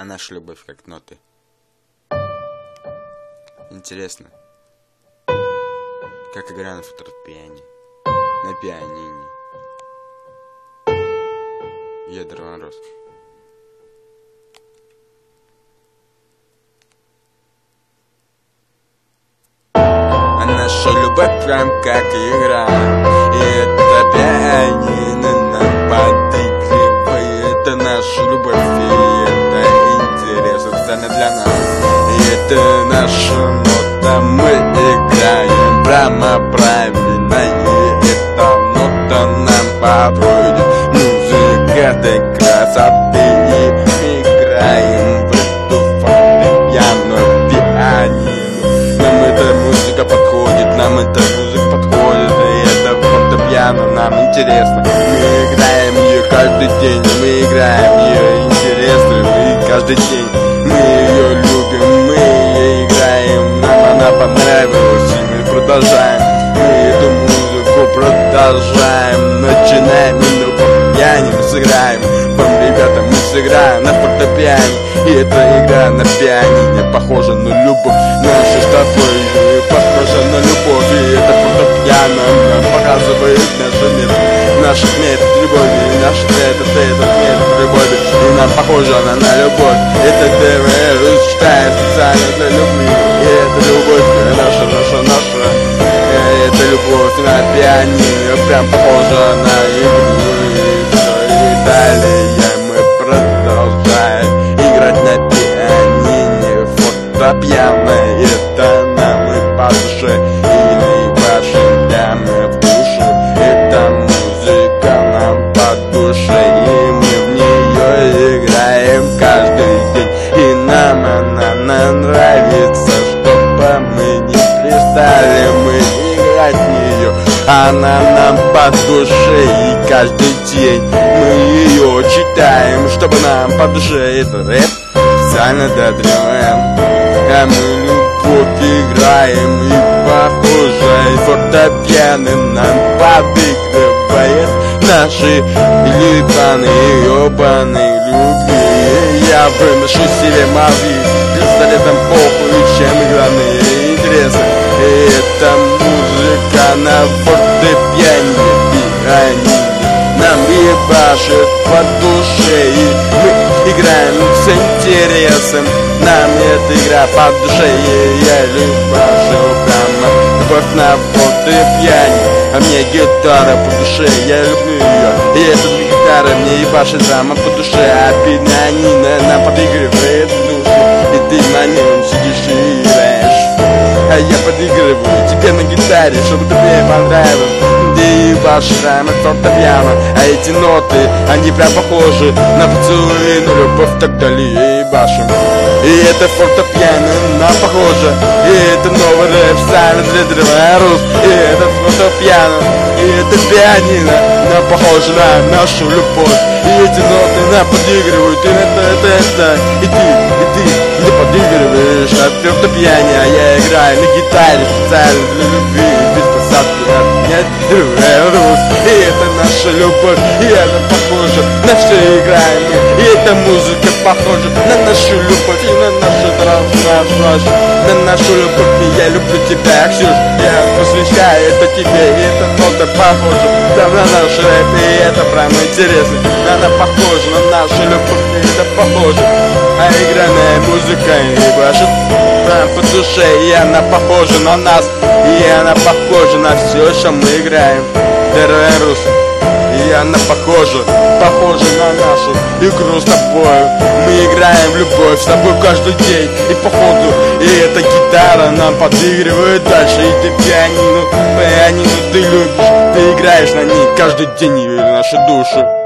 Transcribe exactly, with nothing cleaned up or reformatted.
А наша любовь как ноты. Интересно, как игра на фортепиане, на пианине. Ядер Ван Рос. А наша любовь прям как игра, и это пианино нам подыгрывает. Это наша любовь, и это интересно специально для нас. И это наша нота, мы играем прямо правильно. И эта нота нам подходит. Музыка этой красоты, и мы играем в эту фортепиано, пианино. Нам эта музыка подходит, нам эта музыка подходит. И это фортепиано нам интересно. Мы играем ее каждый день, мы играем ее интересно. Мы каждый день, мы ее любим, мы ее играем. Нам она понравилась, и мы продолжаем. Мы эту музыку продолжаем. Начинаем именно фортепиано, сыграем. Вам, ребята, мы сыграем на фортепиане. И эта игра на пианине похожа на любовь. Наша с тобой похожа на любовь. И это фортепиано нам показывает наше место, наш метод любови. Наш метод, этот метод любови. И нам похожа она на любовь. Это ТВ читаем специально для любви. И это любовь наша, наша, наша. Это любовь на пианино, прям похожа на игру. И далее мы продолжаем играть на пианине. Фортепиано, это нам и по душе, и вашим прямо в душу. Это музыка нам по душе, и мы в нее играем каждый день. И нам она нравится, чтобы мы не перестали мы играть в нее. Она нам по душе, и каждый день мы ее читаем, чтобы нам по душе. Это рэп, специально додрываем. А мы любовь играем, и похоже, и фортепиано нам подыгрывает. Наши ебаные, ебаные любви. Я выношу себе мозги пистолетом похуй, чем играные интересы. И эта музыка на фортепиане, пианине нам ебашит по душе. И мы играем с интересом. Нам эта игра по душе, и я любашу прямо любовь на фортепиане. А мне гитара по душе, я люблю ее. И эта гитара мне ебашит прямо по душе. А пианино нам подыгрывает в душу. И ты на нем сидишь и играешь. А я подыгрываю тебе на гитаре, чтобы тебе понравилось. Ты ебашишь прямо фортепиано. А эти ноты, они прям похожи на поцелуи, на любовь, так далее ебашим. И это фортепиано нам похоже. И это новый рэп, стайль для древнерус. И это фортепиано, и это пианино нам похоже на нашу любовь. И эти ноты нам подыгрывают. И это, это, это. И ты, и ты, и ты подыгрываешь на фортепиане. А я играю на гитаре специально для любви. Без посадки от меня древнерус. И это наша любовь. И это похоже на что играем мы. И эта музыка похожа на нашу любовь. И на нашу дрожь, на нашу любовь. И я люблю тебя, Ксюш. Я посвящаю это тебе. И эта нота похожа прям на наш рэп. И это прям интересно. Она похожа на нашу любовь. И это похоже. А игранная музыка и ваша прям по душе. И она похожа на нас. И она похожа на все, что мы играем. Дерверус. И она похожа, похожа на нашу игру с тобой. Мы играем в любовь с тобой каждый день. И походу, и эта гитара нам подыгрывает дальше. И ты пианино, пианино ты любишь. Ты играешь на ней каждый день, и наши души.